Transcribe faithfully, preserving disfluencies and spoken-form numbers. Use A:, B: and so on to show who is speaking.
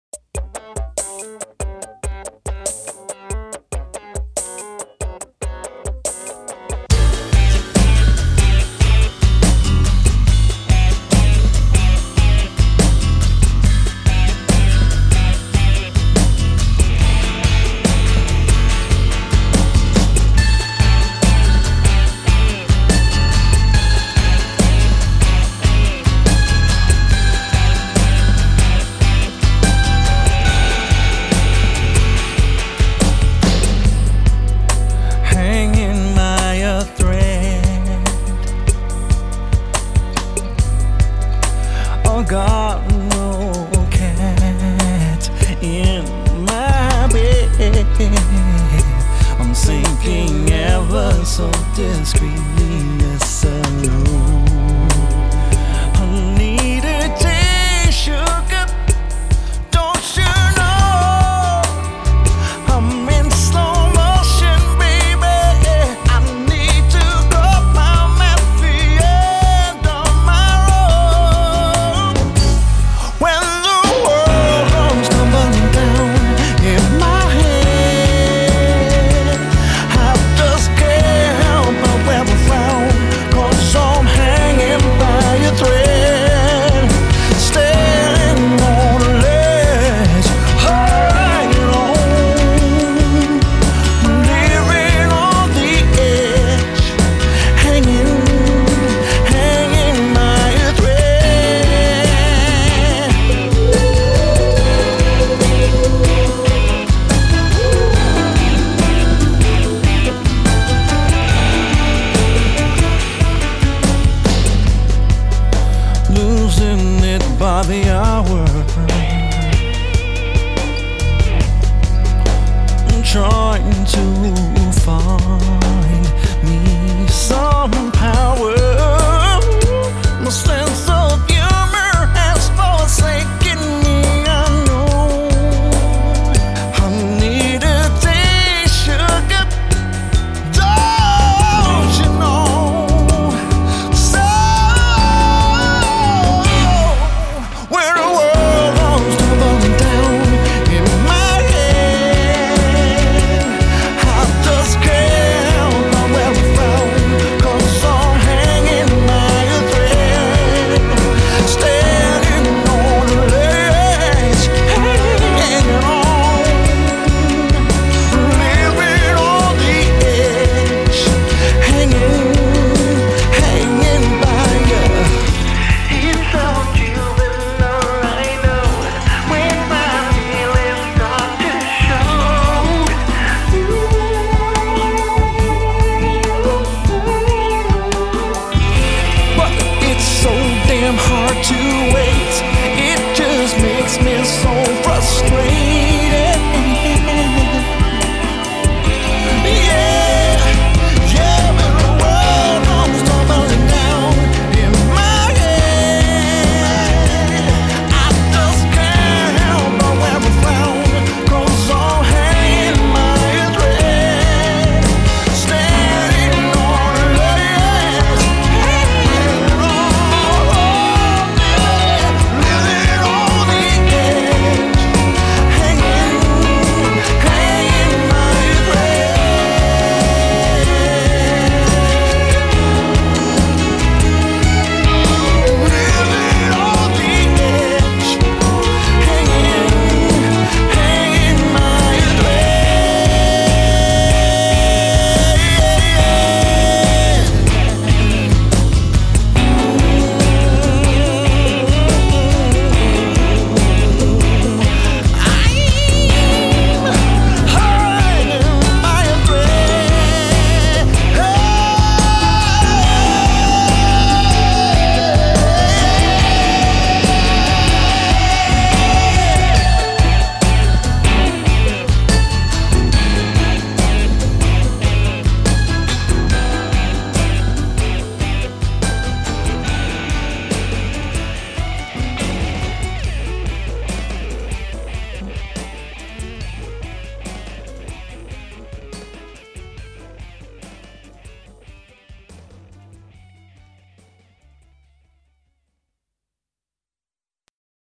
A: Got no cat in my bed. I'm sinking ever so discreetly, yes I know. I need a day, sugar. Don't you know I'm in slow motion, baby. I need to go home at the end of my road. When the world comes tumbling down in my head, I just can't help but wear a frown, 'cause I'm hanging by a thread, standing on a ledge, hanging on, living on the edge, hanging, hanging by a thread. Losing it by the hour, trying to find me some power. My sense of humor has forsaken me, I know. I need a day, sugar. Don't you know? So when the world comes tumbling down in my head, I just can't help but wear a frown, 'cause I'm hanging by a thread, standing on a ledge, hanging on, living on the edge, hanging, hanging by ya. It's thought you will know I know when my feelings start to show. But it's so damn hard to wait. It just makes me so